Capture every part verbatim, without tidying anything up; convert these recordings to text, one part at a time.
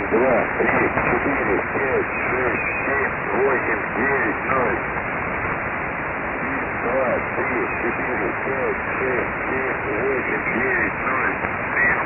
два, три, четыре, пять, шесть, семь, восемь, девять, ноль. Два, три, четыре, пять, шесть, семь, восемь, девять, ноль. Прием.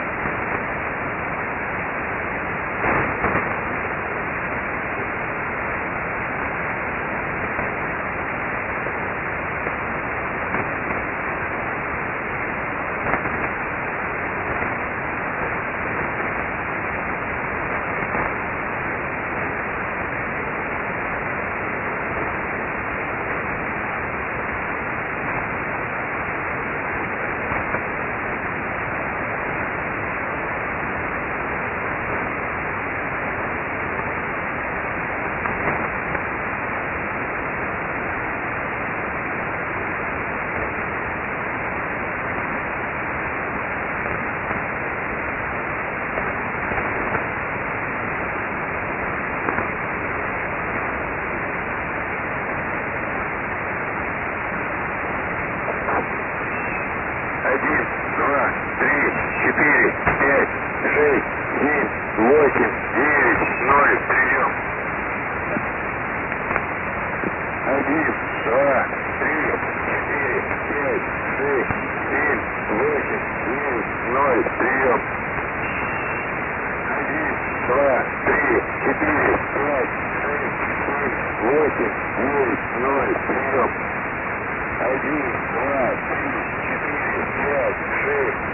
Один, два, три, четыре, пять, шесть, семь, восемь, девять, ноль. Прием. Один, два, три, четыре, пять, шесть, семь, восемь, девять, ноль. Прием. Один, два, три, четыре, пять, шесть, семь, восемь, девять, ноль. Прием. Один, два, три, четыре, пять, шесть,